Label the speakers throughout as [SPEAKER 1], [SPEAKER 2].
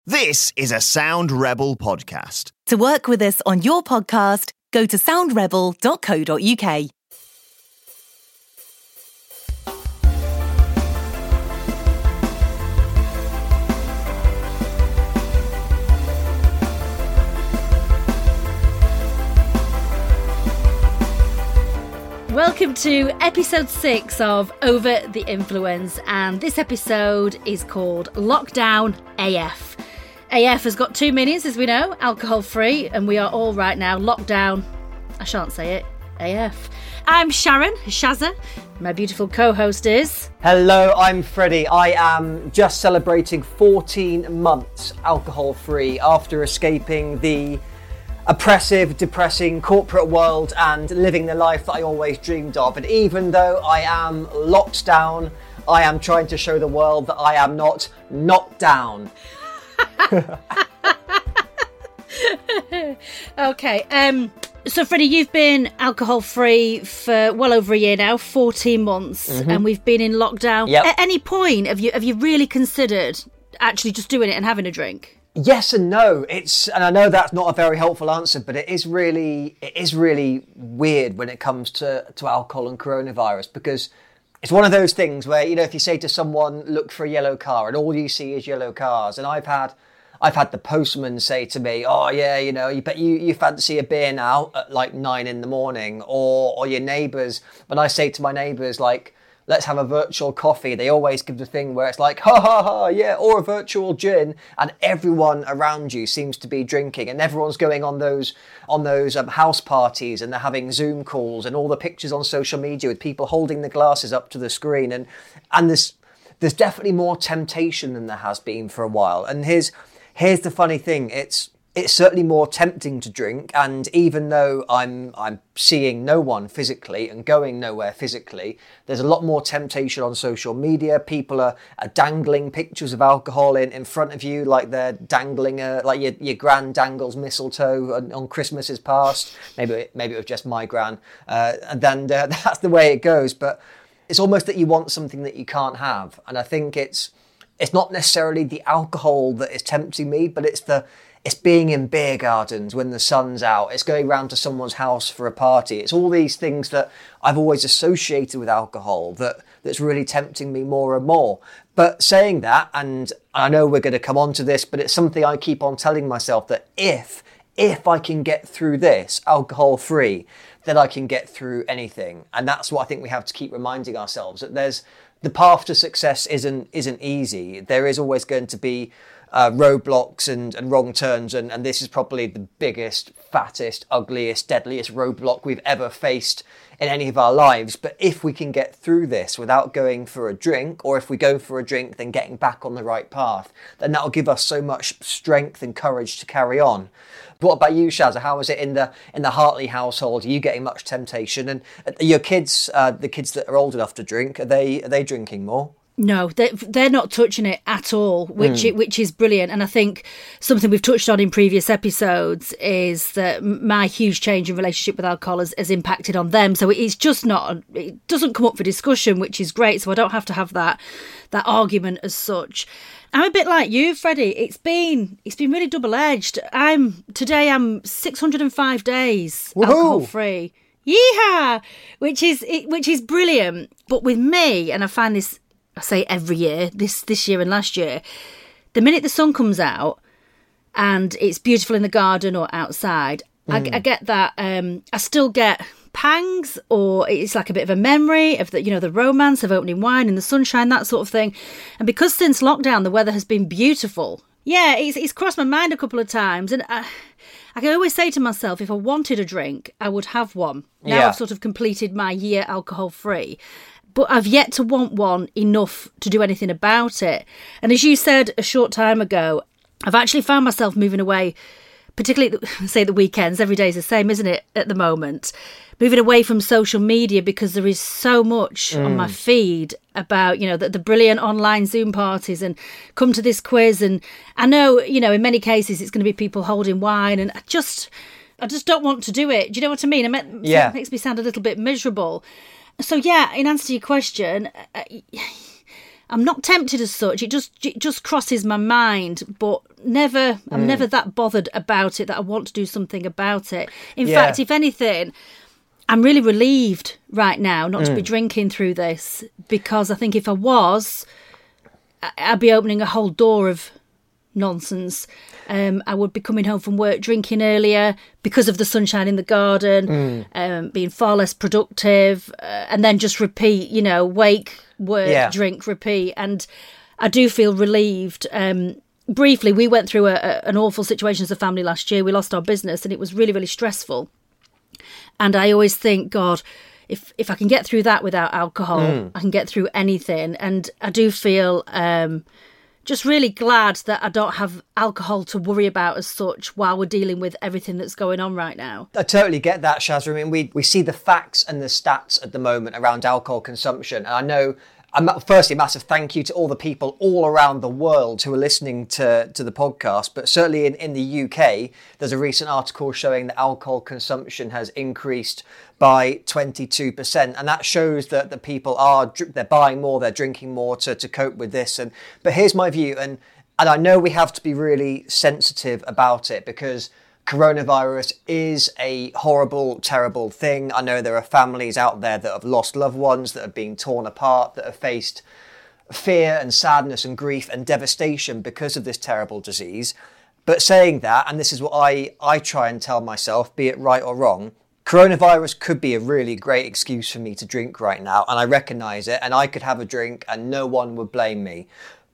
[SPEAKER 1] This is a Sound Rebel podcast.
[SPEAKER 2] To work with us on your podcast, go to soundrebel.co.uk.
[SPEAKER 3] Welcome to episode 6 of Over the Influence, and this episode is called Lockdown AF. AF has got two meanings, as we know, alcohol free, and we are all right now locked down. I shan't say it, AF. I'm Sharon Shazza. My beautiful co-host is...
[SPEAKER 4] Hello, I'm Freddie. I am just celebrating 14 months alcohol free after escaping the oppressive, depressing corporate world and living the life that I always dreamed of. And even though I am locked down, I am trying to show the world that I am not knocked down.
[SPEAKER 3] Okay, so Freddie, you've been alcohol free for well over a year now, 14 months, and we've been in lockdown.
[SPEAKER 4] Yep.
[SPEAKER 3] At any point, have you really considered actually just doing it and having a drink?
[SPEAKER 4] Yes and no. And I know that's not a very helpful answer, but it is really weird when it comes to alcohol and coronavirus, because it's one of those things where, you know, if you say to someone, look for a yellow car, and all you see is yellow cars. And I've had the postman say to me, oh yeah, you know, you fancy a beer now at like 9 a.m, or your neighbours. When I say to my neighbours, like, let's have a virtual coffee, they always give the thing where it's like, ha ha ha, yeah, or a virtual gin, and everyone around you seems to be drinking, and everyone's going on those house parties, and they're having Zoom calls, and all the pictures on social media with people holding the glasses up to the screen, and there's definitely more temptation than there has been for a while. And here's the funny thing, it's certainly more tempting to drink, and even though I'm seeing no one physically and going nowhere physically, there's a lot more temptation on social media. People are dangling pictures of alcohol in front of you, like they're dangling like your gran dangles mistletoe on Christmas is past. Maybe it was just my gran, and then that's the way it goes. But it's almost that you want something that you can't have, and I think it's not necessarily the alcohol that is tempting me, but it's being in beer gardens when the sun's out. It's going round to someone's house for a party. It's all these things that I've always associated with alcohol that's really tempting me more and more. But saying that, and I know we're going to come on to this, but it's something I keep on telling myself, that if I can get through this alcohol free, then I can get through anything. And that's what I think we have to keep reminding ourselves, that the path to success isn't easy. There is always going to be roadblocks and wrong turns, and this is probably the biggest, fattest, ugliest, deadliest roadblock we've ever faced in any of our lives. But if we can get through this without going for a drink, or if we go for a drink then getting back on the right path, then that'll give us so much strength and courage to carry on. But what about you, Shazza? How is it in the Hartley household? Are you getting much temptation? And your kids, the kids that are old enough to drink, are they drinking more?
[SPEAKER 3] No, they're not touching it at all, which is brilliant. And I think something we've touched on in previous episodes is that my huge change in relationship with alcohol has impacted on them. So it's just it doesn't come up for discussion, which is great. So I don't have to have that argument as such. I'm a bit like you, Freddie. It's been really double-edged. I'm 605 days alcohol free. Yeehaw! Which is brilliant. But with me, and I find this, I say every year, this year and last year, the minute the sun comes out and it's beautiful in the garden or outside, I get that. I still get pangs, or it's like a bit of a memory of the romance of opening wine in the sunshine, that sort of thing. And because since lockdown the weather has been beautiful, yeah, it's crossed my mind a couple of times, and I can always say to myself, if I wanted a drink, I would have one. Now I've sort of completed my year alcohol free, but I've yet to want one enough to do anything about it. And as you said a short time ago, I've actually found myself moving away, particularly, say, the weekends. Every day's the same, isn't it, at the moment? Moving away from social media, because there is so much on my feed about, the brilliant online Zoom parties and come to this quiz. And I know, in many cases it's going to be people holding wine, and I just don't want to do it. Do you know what I mean? It makes me sound a little bit miserable. So, yeah, in answer to your question, I'm not tempted as such. It just crosses my mind, but I'm never that bothered about it that I want to do something about it. In fact, if anything, I'm really relieved right now not to be drinking through this, because I think if I was, I'd be opening a whole door of nonsense. I would be coming home from work drinking earlier because of the sunshine in the garden, being far less productive, and then just repeat, wake, work, drink, repeat. And I do feel relieved. Briefly, we went through an awful situation as a family last year. We lost our business and it was really, really stressful. And I always think, God, if I can get through that without alcohol, I can get through anything. And I do feel just really glad that I don't have alcohol to worry about as such while we're dealing with everything that's going on right now.
[SPEAKER 4] I totally get that, Shaz. I mean, we see the facts and the stats at the moment around alcohol consumption. And I know, firstly, a massive thank you to all the people all around the world who are listening to the podcast. But certainly in the UK, there's a recent article showing that alcohol consumption has increased by 22%. And that shows that the people they're buying more, they're drinking more to cope with this. But here's my view. And I know we have to be really sensitive about it, because coronavirus is a horrible, terrible thing. I know there are families out there that have lost loved ones, that have been torn apart, that have faced fear and sadness and grief and devastation because of this terrible disease. But saying that, and this is what I try and tell myself, be it right or wrong, coronavirus could be a really great excuse for me to drink right now, and I recognise it, and I could have a drink and no one would blame me.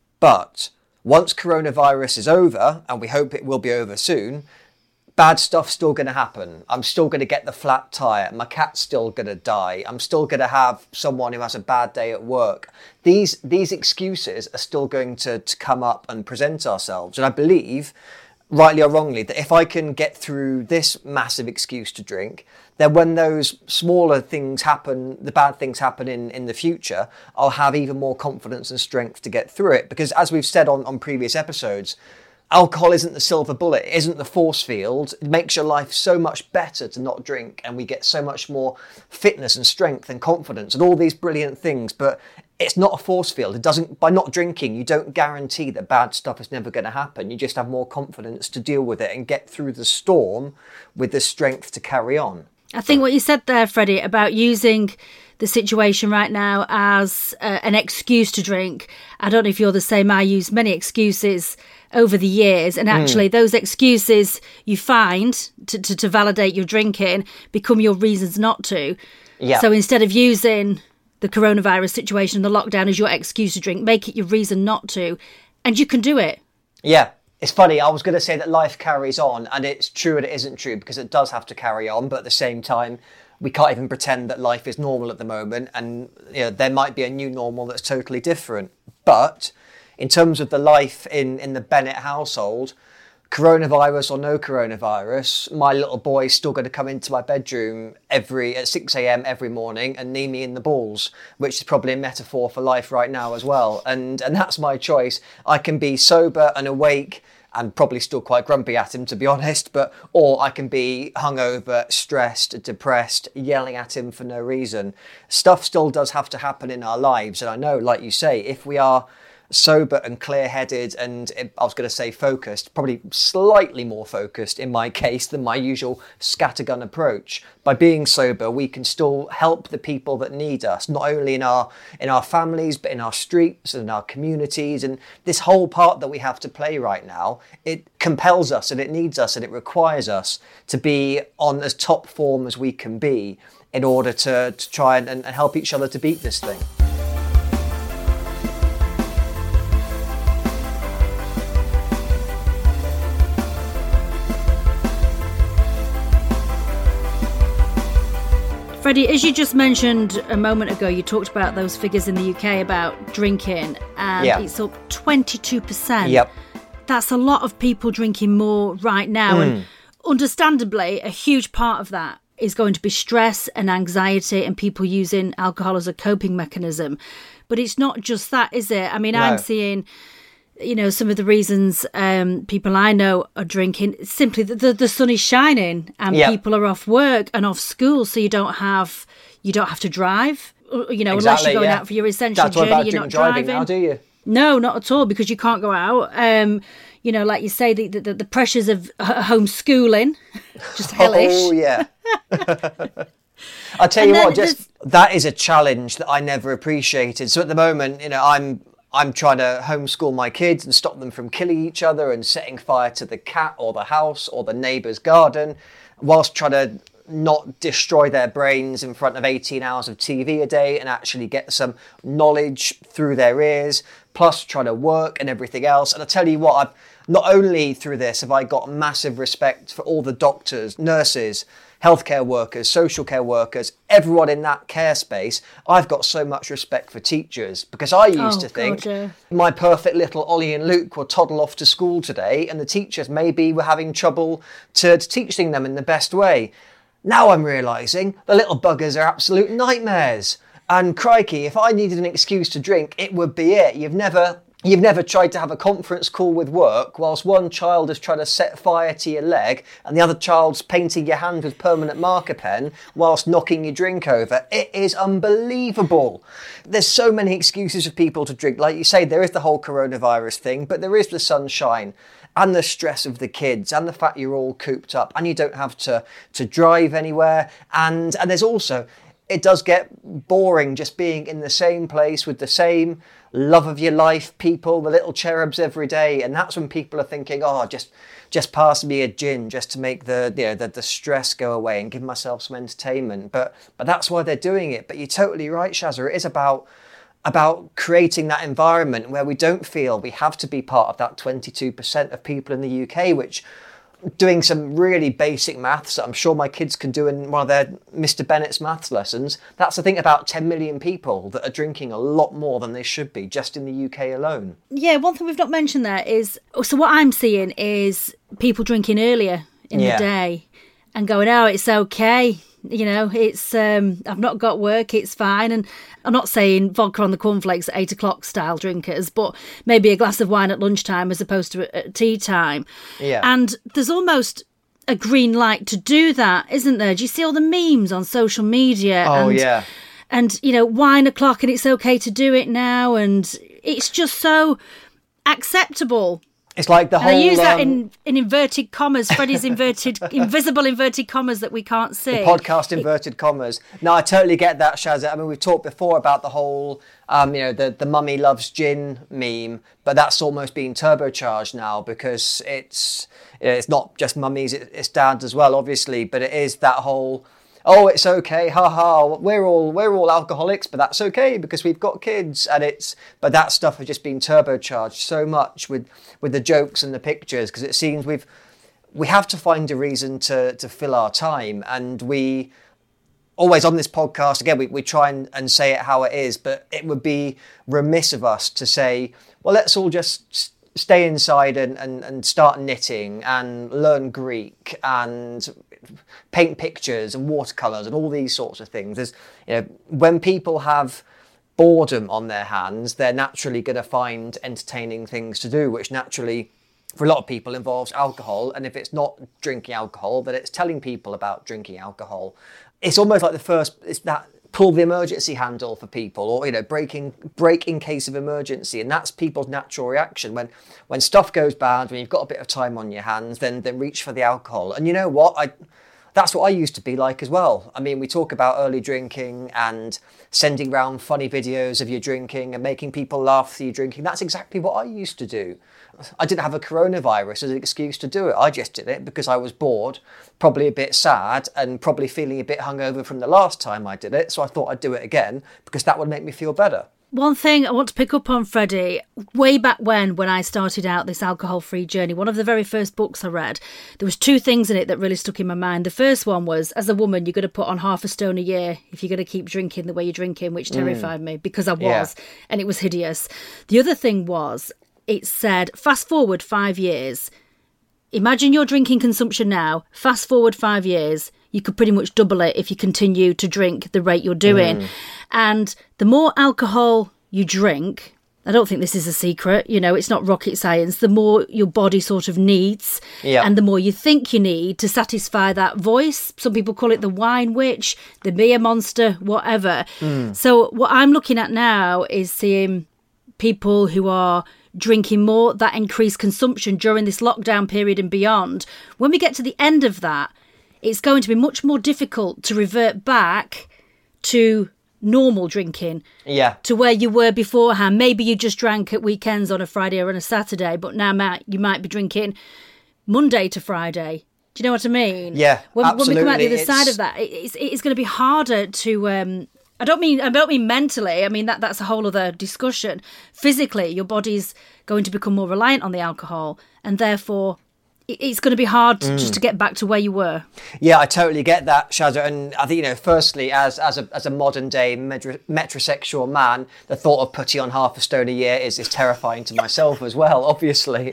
[SPEAKER 4] But once coronavirus is over, and we hope it will be over soon, bad stuff's still going to happen. I'm still going to get the flat tire. My cat's still going to die. I'm still going to have someone who has a bad day at work. These excuses are still going to come up and present ourselves. And I believe, rightly or wrongly, that if I can get through this massive excuse to drink, then when those smaller things happen, the bad things happen in the future, I'll have even more confidence and strength to get through it. Because as we've said on previous episodes, alcohol isn't the silver bullet, it isn't the force field. It makes your life so much better to not drink, and we get so much more fitness and strength and confidence and all these brilliant things. But it's not a force field. It doesn't, by not drinking, you don't guarantee that bad stuff is never going to happen. You just have more confidence to deal with it and get through the storm with the strength to carry on.
[SPEAKER 3] I think what you said there, Freddie, about using the situation right now as an excuse to drink. I don't know if you're the same. I use many excuses over the years, and actually those excuses you find to validate your drinking become your reasons not to. Yeah. So instead of using the coronavirus situation and the lockdown as your excuse to drink, make it your reason not to, and you can do it. Yeah.
[SPEAKER 4] It's funny, I was going to say that life carries on, and it's true and it isn't true, because it does have to carry on, but at the same time, we can't even pretend that life is normal at the moment, and there might be a new normal that's totally different. But in terms of the life in the Bennett household, coronavirus or no coronavirus, my little boy's still going to come into my bedroom at 6 a.m. every morning and knee me in the balls, which is probably a metaphor for life right now as well. And that's my choice. I can be sober and awake and probably still quite grumpy at him, to be honest, or I can be hungover, stressed, depressed, yelling at him for no reason. Stuff still does have to happen in our lives. And I know, like you say, if we are sober and clear-headed and, I was going to say focused, probably slightly more focused in my case than my usual scattergun approach. By being sober, we can still help the people that need us, not only in our families, but in our streets and our communities. And this whole part that we have to play right now, it compels us and it needs us and it requires us to be on as top form as we can be in order to try and help each other to beat this thing.
[SPEAKER 3] Freddie, as you just mentioned a moment ago, you talked about those figures in the UK about drinking, and it's up 22%.
[SPEAKER 4] Yep.
[SPEAKER 3] That's a lot of people drinking more right now. And understandably, a huge part of that is going to be stress and anxiety and people using alcohol as a coping mechanism. But it's not just that, is it? I mean, no. I'm seeing, some of the reasons people I know are drinking, simply the sun is shining and people are off work and off school, so you don't have to drive. unless you're going out for your essential journey, you're not driving.
[SPEAKER 4] Now, do you?
[SPEAKER 3] No, not at all, because you can't go out. Like you say, the pressures of homeschooling, just hellish.
[SPEAKER 4] Oh, yeah. I'll tell you what, that is a challenge that I never appreciated. So at the moment, I'm trying to homeschool my kids and stop them from killing each other and setting fire to the cat or the house or the neighbour's garden, whilst trying to not destroy their brains in front of 18 hours of TV a day and actually get some knowledge through their ears, plus trying to work and everything else. And I tell you what, I've not only through this have I got massive respect for all the doctors, nurses, healthcare workers, social care workers, everyone in that care space. I've got so much respect for teachers, because I used to think my perfect little Ollie and Luke will toddle off to school today, and the teachers maybe were having trouble to teaching them in the best way. Now I'm realising the little buggers are absolute nightmares. And crikey, if I needed an excuse to drink, it would be it. You've never tried to have a conference call with work whilst one child is trying to set fire to your leg and the other child's painting your hand with permanent marker pen whilst knocking your drink over. It is unbelievable. There's so many excuses for people to drink. Like you say, there is the whole coronavirus thing, but there is the sunshine and the stress of the kids and the fact you're all cooped up and you don't have to drive anywhere. And there's also, it does get boring just being in the same place with the same love of your life people, the little cherubs every day. And that's when people are thinking, just pass me a gin just to make the stress go away and give myself some entertainment. But that's why they're doing it. But you're totally right, Shazza. It is about creating that environment where we don't feel we have to be part of that 22% of people in the UK, which, doing some really basic maths that I'm sure my kids can do in one of their Mr. Bennett's maths lessons, that's I think about 10 million people that are drinking a lot more than they should be just in the UK alone.
[SPEAKER 3] Yeah, one thing we've not mentioned there is, so what I'm seeing is people drinking earlier in the day and going, oh, it's okay. It's I've not got work, it's fine. And I'm not saying vodka on the cornflakes at 8 o'clock style drinkers, but maybe a glass of wine at lunchtime as opposed to at tea time. Yeah. And there's almost a green light to do that, isn't there? Do you see all the memes on social media?
[SPEAKER 4] Oh, yeah.
[SPEAKER 3] And, wine o'clock and it's okay to do it now. And it's just so acceptable.
[SPEAKER 4] It's like the whole...
[SPEAKER 3] And I use that in inverted commas, Freddie's invisible inverted commas that we can't see.
[SPEAKER 4] The podcast inverted commas. No, I totally get that, Shazza. I mean, we've talked before about the whole, the mummy loves gin meme, but that's almost been turbocharged now because it's not just mummies, it's dads as well, obviously, but it is that whole... Oh, it's okay, we're all alcoholics, but that's okay because we've got kids. But that stuff has just been turbocharged so much with the jokes and the pictures, because it seems we have to find a reason to fill our time. And we always on this podcast, again, we try and say it how it is, but it would be remiss of us to say, well, let's all just stay inside and start knitting and learn Greek and paint pictures and watercolours and all these sorts of things. There's, when people have boredom on their hands, they're naturally going to find entertaining things to do, which naturally, for a lot of people, involves alcohol. And if it's not drinking alcohol, then it's telling people about drinking alcohol. It's almost like it's that pull the emergency handle for people, or break in case of emergency, and that's people's natural reaction when stuff goes bad, when you've got a bit of time on your hands, then reach for the alcohol. And you know what, that's what I used to be like as well. I mean, we talk about early drinking and sending around funny videos of you drinking and making people laugh through you drinking. That's exactly what I used to do. I didn't have a coronavirus as an excuse to do it. I just did it because I was bored, probably a bit sad, and probably feeling a bit hungover from the last time I did it. So I thought I'd do it again because that would make me feel better.
[SPEAKER 3] One thing I want to pick up on, Freddie, way back when I started out this alcohol-free journey, one of the very first books I read, there was two things in it that really stuck in my mind. The first one was, as a woman, you're going to put on 1/2 stone a year if you're going to keep drinking the way you're drinking, which terrified me because I was, and it was hideous. The other thing was, it said, fast forward 5 years. Imagine your drinking consumption now. Fast forward 5 years. You could pretty much double it if you continue to drink the rate you're doing. And the more alcohol you drink, I don't think this is a secret, you know, it's not rocket science. The more your body sort of needs and the more you think you need to satisfy that voice. Some people call it the wine witch, the beer monster, whatever. So what I'm looking at now is seeing people who are drinking more, that increased consumption during this lockdown period and beyond. When we get to the end of that, it's going to be much more difficult to revert back to normal drinking, to where you were beforehand. Maybe you just drank at weekends on a Friday or on a Saturday, but now you might be drinking Monday to Friday. Do you know what I mean?
[SPEAKER 4] Yeah, absolutely.
[SPEAKER 3] When we come out the other side of that, it's going to be harder to. I don't mean mentally. I mean that's a whole other discussion. Physically, your body's going to become more reliant on the alcohol, and therefore it's going to be hard just to get back to where you were. Yeah,
[SPEAKER 4] I totally get that, Shazza. And I think, you know, firstly, as a modern day metrosexual man, the thought of putting on half a stone a year is terrifying to myself as well, obviously.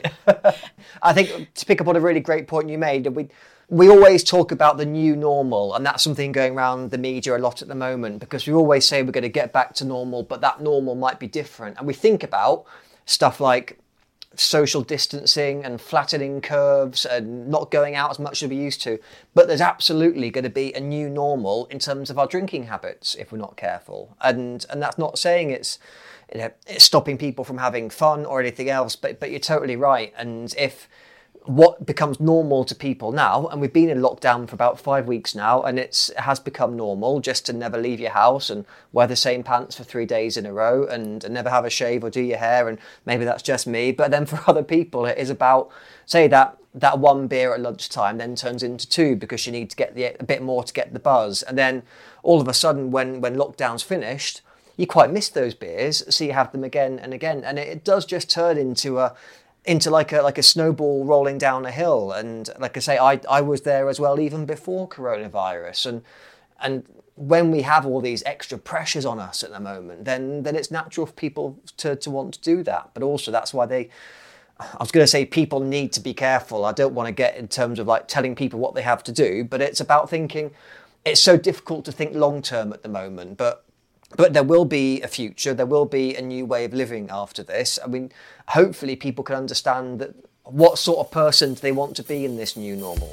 [SPEAKER 4] I think, to pick up on a really great point you made, we always talk about the new normal, and that's something going around the media a lot at the moment, because we always say we're going to get back to normal, but that normal might be different. And we think about stuff like social distancing and flattening curves and not going out as much as we used to. But there's absolutely going to be a new normal in terms of our drinking habits if we're not careful. And that's not saying it's stopping people from having fun or anything else, but you're totally right. And if what becomes normal to people now, and we've been in lockdown for about 5 weeks now, and it has become normal just to never leave your house and wear the same pants for 3 days in a row and never have a shave or do your hair, and maybe that's just me, but then for other people it is about, say, that one beer at lunchtime then turns into two because you need to get a bit more to get the buzz, and then all of a sudden when lockdown's finished, you quite miss those beers, so you have them again and again, and it does just turn into like a snowball rolling down a hill. And like I say, I was there as well even before coronavirus. And when we have all these extra pressures on us at the moment, then it's natural for people to want to do that. But also that's why I was going to say people need to be careful. I don't want to get in terms of like telling people what they have to do, but it's about thinking, it's so difficult to think long term at the moment, but there will be a future, there will be a new way of living after this. I mean, hopefully people can understand that what sort of person do they want to be in this new normal.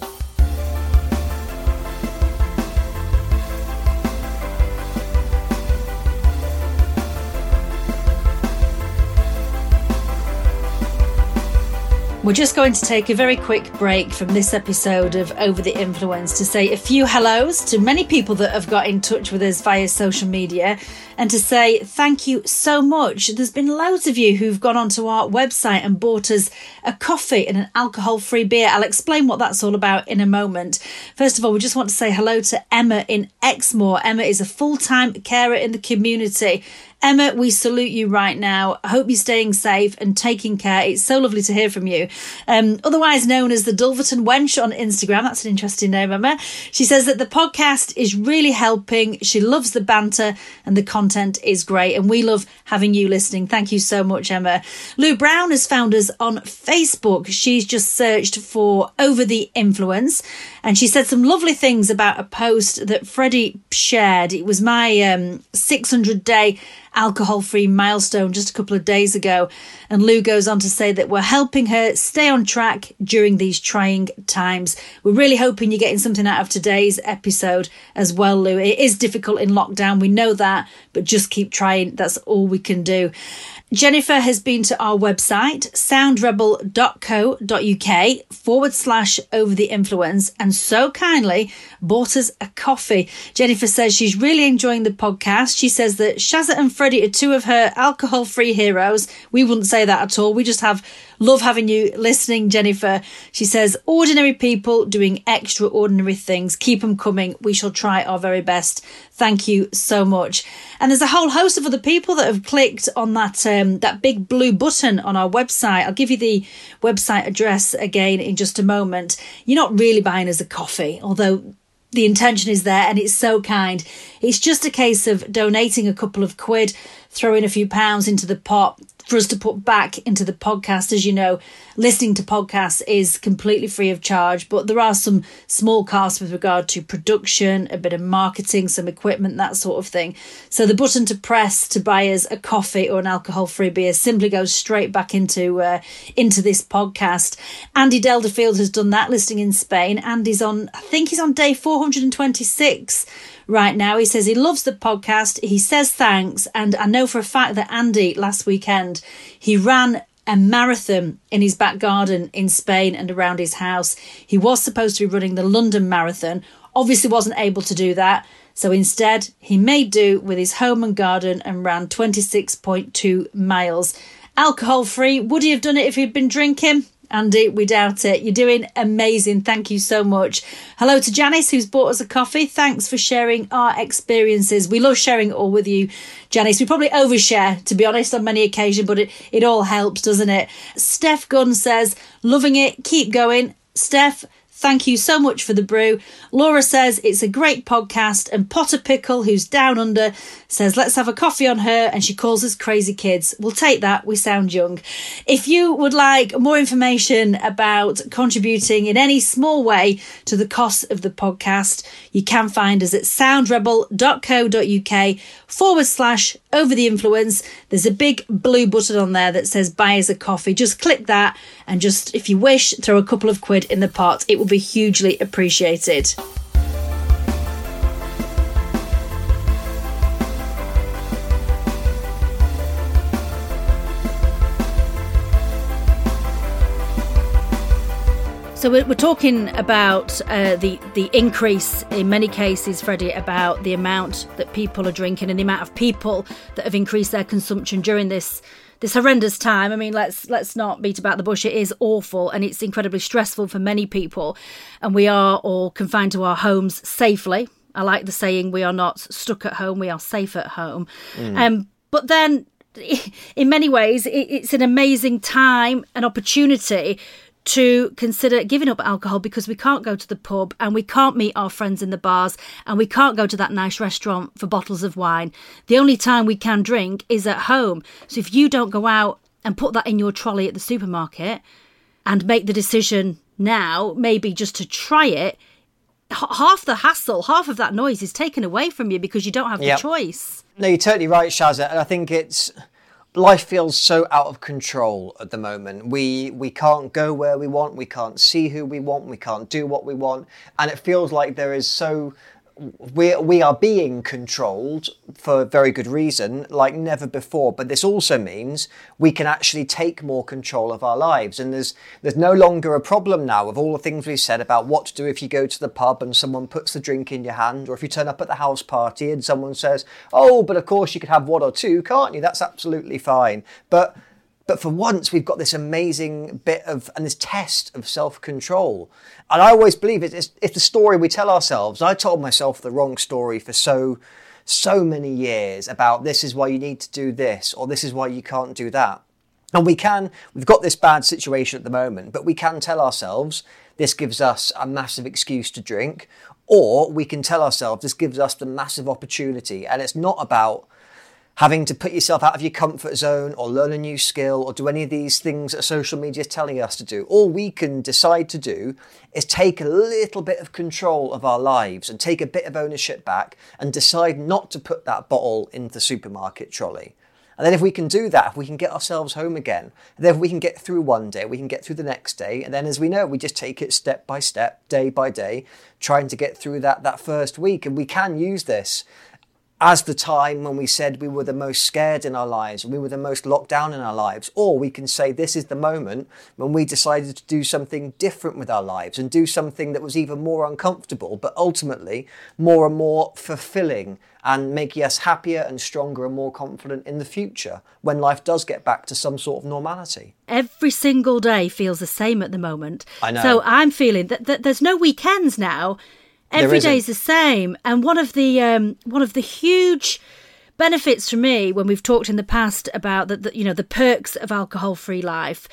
[SPEAKER 3] We're just going to take a very quick break from this episode of Over the Influence to say a few hellos to many people that have got in touch with us via social media, and to say thank you so much. There's been loads of you who've gone onto our website and bought us a coffee and an alcohol-free beer. I'll explain what that's all about in a moment. First of all, we just want to say hello to Emma in Exmoor. Emma is a full-time carer in the community. Emma, we salute you right now. I hope you're staying safe and taking care. It's so lovely to hear from you. Otherwise known as the Dulverton Wench on Instagram. That's an interesting name, Emma. She says that the podcast is really helping. She loves the banter and the content is great. And we love having you listening. Thank you so much, Emma. Lou Brown has found us on Facebook. She's just searched for Over the Influence. And she said some lovely things about a post that Freddie shared. It was my 600-day alcohol-free milestone just a couple of days ago. And Lou goes on to say that we're helping her stay on track during these trying times. We're really hoping you're getting something out of today's episode as well, Lou. It is difficult in lockdown, we know that, but just keep trying. That's all we can do. Jennifer has been to our website, soundrebel.co.uk/over the influence, and so kindly bought us a coffee. Jennifer says she's really enjoying the podcast. She says that Shazza and Freddie are two of her alcohol-free heroes. We wouldn't say that at all. We just love having you listening, Jennifer. She says, ordinary people doing extraordinary things. Keep them coming. We shall try our very best. Thank you so much. And there's a whole host of other people that have clicked on that big blue button on our website. I'll give you the website address again in just a moment. You're not really buying us a coffee, although the intention is there and it's so kind. It's just a case of donating a couple of quid, throwing a few pounds into the pot. for us to put back into the podcast. As you know, listening to podcasts is completely free of charge, but there are some small costs with regard to production, a bit of marketing, some equipment, that sort of thing. So the button to press to buy us a coffee or an alcohol-free beer simply goes straight back into this podcast. Andy Delderfield has done that, listing in Spain. Andy's on, I think he's on day 426 right now. He says he loves the podcast. He says thanks. And I know for a fact that Andy, last weekend, he ran a marathon in his back garden in Spain and around his house. He was supposed to be running the London Marathon, obviously wasn't able to do that. So instead, he made do with his home and garden and ran 26.2 miles. Alcohol-free. Would he have done it if he'd been drinking? Andy, we doubt it. You're doing amazing. Thank you so much. Hello to Janice, who's bought us a coffee. Thanks for sharing our experiences. We love sharing it all with you, Janice. We probably overshare, to be honest, on many occasions, but it all helps, doesn't it? Steph Gunn says, loving it. Keep going. Steph, thank you so much for the brew. Laura says it's a great podcast, and Potter Pickle, who's down under, says let's have a coffee on her, and she calls us crazy kids. We'll take that. We sound young. If you would like more information about contributing in any small way to the cost of the podcast, you can find us at soundrebel.co.uk/over the influence. There's a big blue button on there that says buy us a coffee. Just click that and just, if you wish, throw a couple of quid in the pot. It will be hugely appreciated. So we're talking about the increase in many cases, Freddie, about the amount that people are drinking and the amount of people that have increased their consumption during this horrendous time. I mean, let's not beat about the bush. It is awful and it's incredibly stressful for many people. And we are all confined to our homes safely. I like the saying, we are not stuck at home, we are safe at home. But then in many ways, it's an amazing time, an opportunity to consider giving up alcohol, because we can't go to the pub and we can't meet our friends in the bars and we can't go to that nice restaurant for bottles of wine. The only time we can drink is at home. So if you don't go out and put that in your trolley at the supermarket and make the decision now, maybe just to try it, half the hassle, half of that noise is taken away from you because you don't have the choice. No,
[SPEAKER 4] you're totally right, Shazza. And I think life feels so out of control at the moment. We can't go where we want, we can't see who we want, we can't do what we want, and it feels like there is we are being controlled for very good reason, like never before. But this also means we can actually take more control of our lives, and there's no longer a problem now of all the things we've said about what to do if you go to the pub and someone puts the drink in your hand, or if you turn up at the house party and someone says, oh, but of course you could have one or two, can't you? That's absolutely fine. But for once, we've got this amazing bit of, and this test of self-control. And I always believe it's the story we tell ourselves. I told myself the wrong story for so many years about this is why you need to do this, or this is why you can't do that. And we've got this bad situation at the moment, but we can tell ourselves this gives us a massive excuse to drink, or we can tell ourselves this gives us the massive opportunity. And it's not about having to put yourself out of your comfort zone or learn a new skill or do any of these things that social media is telling us to do. All we can decide to do is take a little bit of control of our lives and take a bit of ownership back and decide not to put that bottle into the supermarket trolley. And then if we can do that, if we can get ourselves home again, and then if we can get through one day, we can get through the next day. And then, as we know, we just take it step by step, day by day, trying to get through that first week. And we can use this as the time when we said we were the most scared in our lives, we were the most locked down in our lives. Or we can say this is the moment when we decided to do something different with our lives and do something that was even more uncomfortable, but ultimately more and more fulfilling and making us happier and stronger and more confident in the future when life does get back to some sort of normality.
[SPEAKER 3] Every single day feels the same at the moment.
[SPEAKER 4] I know.
[SPEAKER 3] So I'm feeling that there's no weekends now. Every day's the same. And one of the huge benefits for me when we've talked in the past about the perks of alcohol-free life,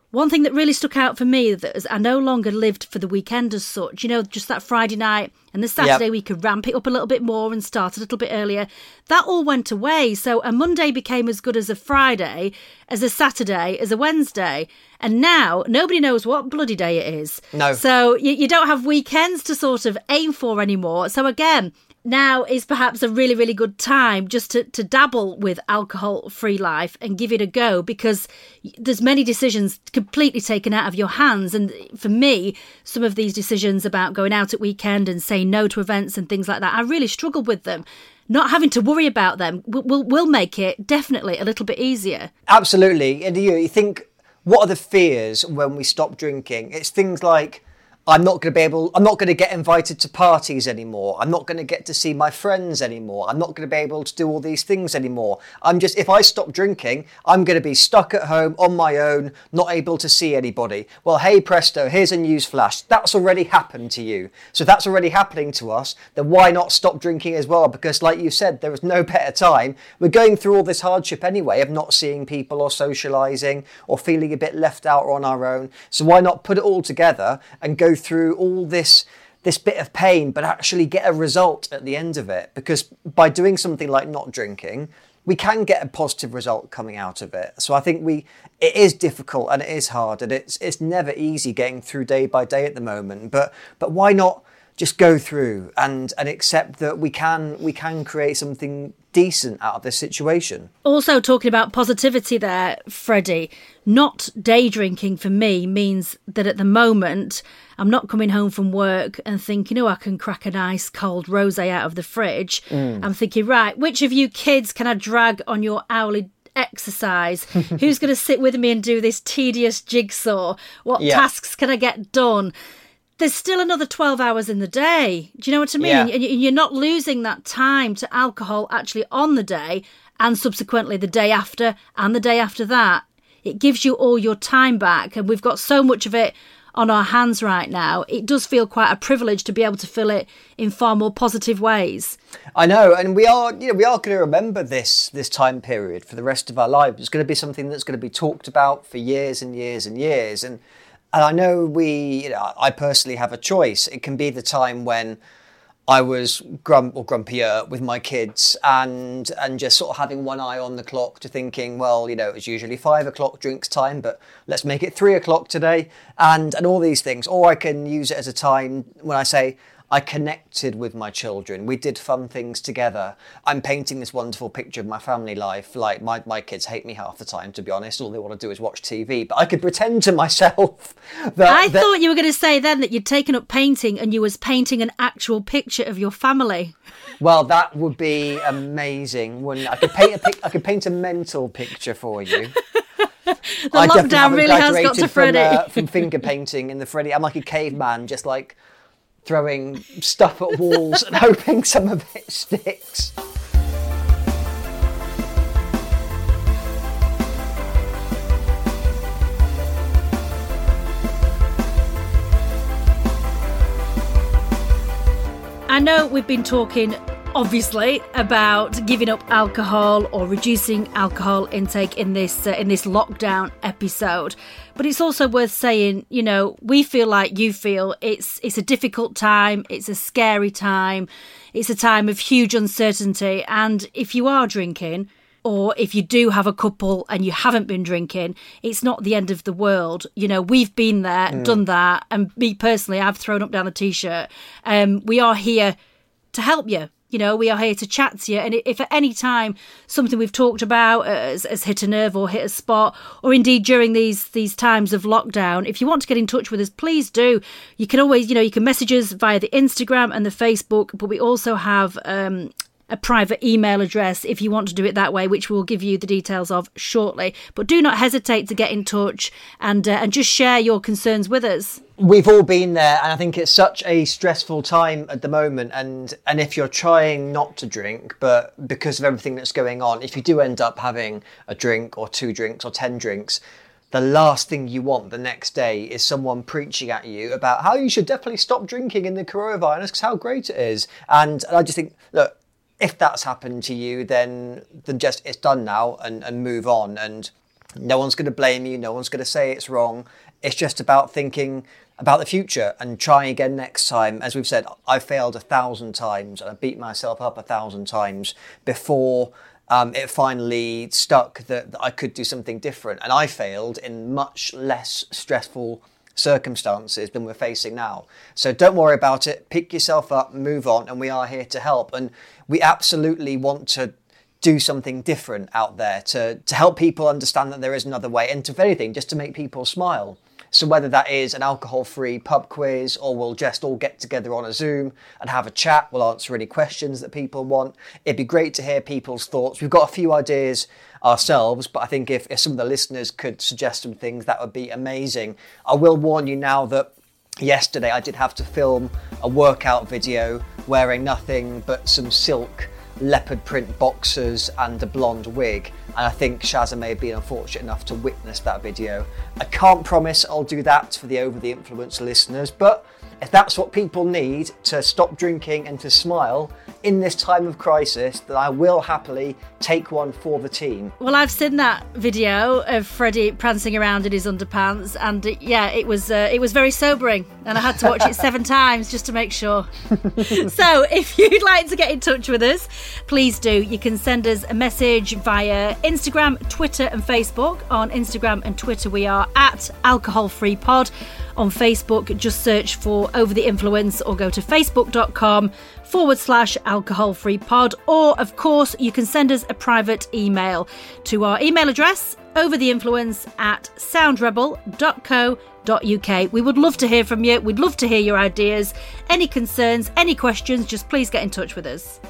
[SPEAKER 3] One thing that really stuck out for me that is I no longer lived for the weekend as such, just that Friday night and the Saturday we could ramp it up a little bit more and start a little bit earlier. That all went away. So a Monday became as good as a Friday, as a Saturday, as a Wednesday. And now nobody knows what bloody day it is.
[SPEAKER 4] No.
[SPEAKER 3] So you don't have weekends to sort of aim for anymore. So again, now is perhaps a really, really good time just to dabble with alcohol-free life and give it a go, because there's many decisions completely taken out of your hands. And for me, some of these decisions about going out at weekend and saying no to events and things like that, I really struggled with them. Not having to worry about them will make it definitely a little bit easier.
[SPEAKER 4] Absolutely. And you think, what are the fears when we stop drinking? It's things like, I'm not going to get invited to parties anymore. I'm not going to get to see my friends anymore. I'm not going to be able to do all these things anymore. If I stop drinking, I'm going to be stuck at home on my own, not able to see anybody. Well, hey presto, here's a news flash. That's already happened to you. So if that's already happening to us, then why not stop drinking as well? Because like you said, there was no better time. We're going through all this hardship anyway of not seeing people or socialising or feeling a bit left out or on our own. So why not put it all together and go through all this bit of pain, but actually get a result at the end of it? Because by doing something like not drinking, we can get a positive result coming out of it. So I think it is difficult and it is hard, and it's never easy getting through day by day at the moment. But why not just go through and accept that we can create something decent out of this situation? Also,
[SPEAKER 3] talking about positivity there, Freddie, not day drinking for me means that at the moment I'm not coming home from work and thinking, I can crack a nice cold rosé out of the fridge. I'm thinking, right, which of you kids can I drag on your hourly exercise? Who's going to sit with me and do this tedious jigsaw? What tasks can I get done? There's still another 12 hours in the day. Do you know what I mean?
[SPEAKER 4] Yeah.
[SPEAKER 3] And you're not losing that time to alcohol actually on the day and subsequently the day after and the day after that. It gives you all your time back, and we've got so much of it on our hands right now. It does feel quite a privilege to be able to fill it in far more positive ways.
[SPEAKER 4] I know, and we are going to remember this time period for the rest of our lives. It's going to be something that's going to be talked about for years and years and years. And I know I personally have a choice. It can be the time when I was grumpier with my kids and just sort of having one eye on the clock to thinking, well, it's usually 5 o'clock drinks time, but let's make it 3 o'clock today and all these things. Or I can use it as a time when I say, I connected with my children. We did fun things together. I'm painting this wonderful picture of my family life. Like my kids hate me half the time, to be honest. All they want to do is watch TV. But I could pretend to myself that...
[SPEAKER 3] I thought you were going to say then that you'd taken up painting and you was painting an actual picture of your family.
[SPEAKER 4] Well, that would be amazing, wouldn't it? I could paint a mental picture for you.
[SPEAKER 3] The lockdown really has got to Freddie.
[SPEAKER 4] From finger painting in the Freddie. I'm like a caveman, just like throwing stuff at walls and hoping some of it sticks.
[SPEAKER 3] I know we've been talking, obviously, about giving up alcohol or reducing alcohol intake in this lockdown episode. But it's also worth saying, we feel like you feel it's a difficult time, it's a scary time, it's a time of huge uncertainty. And if you are drinking, or if you do have a couple and you haven't been drinking, it's not the end of the world. We've been there, done that. And me personally, I've thrown up down the T-shirt. We are here to help you. We are here to chat to you. And if at any time something we've talked about has hit a nerve or hit a spot, or indeed during these times of lockdown, if you want to get in touch with us, please do. You can always, you can message us via the Instagram and the Facebook, but we also have a private email address if you want to do it that way, which we'll give you the details of shortly. But do not hesitate to get in touch and just share your concerns with us.
[SPEAKER 4] We've all been there, and I think it's such a stressful time at the moment. And if you're trying not to drink, but because of everything that's going on, if you do end up having a drink or 2 drinks or 10 drinks, the last thing you want the next day is someone preaching at you about how you should definitely stop drinking in the coronavirus because how great it is. And I just think, look, if that's happened to you, then just it's done now and move on. And No one's going to blame you. No one's going to say it's wrong. It's just about thinking about the future and trying again next time. As we've said, I failed 1,000 times and I beat myself up 1,000 times before it finally stuck that I could do something different. And I failed in much less stressful circumstances than we're facing now. So don't worry about it. Pick yourself up, move on, and we are here to help. And we absolutely want to do something different out there to help people understand that there is another way, and if anything, just to make people smile. So whether that is an alcohol-free pub quiz, or we'll just all get together on a Zoom and have a chat, we'll answer any questions that people want. It'd be great to hear people's thoughts. We've got a few ideas ourselves, but I think if some of the listeners could suggest some things, that would be amazing. I will warn you now that yesterday I did have to film a workout video wearing nothing but some silk leopard print boxers and a blonde wig, and I think Shazza may have been unfortunate enough to witness that video. I can't promise I'll do that for the Over the Influence listeners, but if that's what people need to stop drinking and to smile in this time of crisis, then I will happily take one for the team.
[SPEAKER 3] Well, I've seen that video of Freddie prancing around in his underpants, and it was very sobering, and I had to watch it 7 times just to make sure. So if you'd like to get in touch with us, please do. You can send us a message via Instagram, Twitter and Facebook. On Instagram and Twitter we are at Alcohol Free Pod. On Facebook, just search for Over the Influence or go to facebook.com/Alcohol Free Pod. Or, of course, you can send us a private email to our email address, overtheinfluence@soundrebel.co.uk. We would love to hear from you. We'd love to hear your ideas. Any concerns, any questions, just please get in touch with us.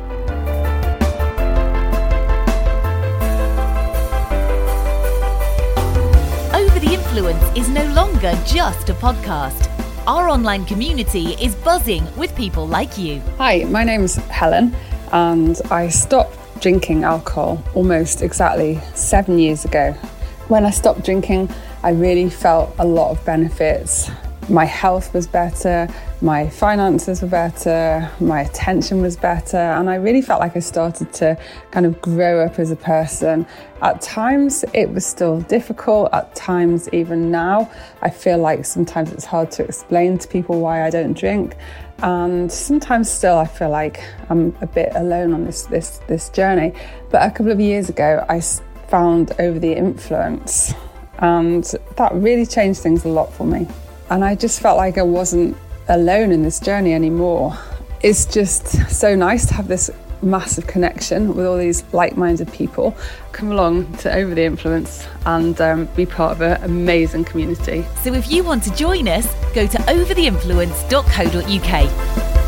[SPEAKER 2] Over the Influence is no longer just a podcast. Our online community is buzzing with people like you.
[SPEAKER 5] Hi, my name's Helen, and I stopped drinking alcohol almost exactly 7 years ago. When I stopped drinking, I really felt a lot of benefits. My health was better, my finances were better, my attention was better, and I really felt like I started to kind of grow up as a person. At times it was still difficult, at times even now I feel like sometimes it's hard to explain to people why I don't drink, and sometimes still I feel like I'm a bit alone on this journey. But a couple of years ago I found Over the Influence, and that really changed things a lot for me. And I just felt like I wasn't alone in this journey anymore. It's just so nice to have this massive connection with all these like-minded people. Come along to Over the Influence and be part of an amazing community.
[SPEAKER 2] So if you want to join us, go to overtheinfluence.co.uk.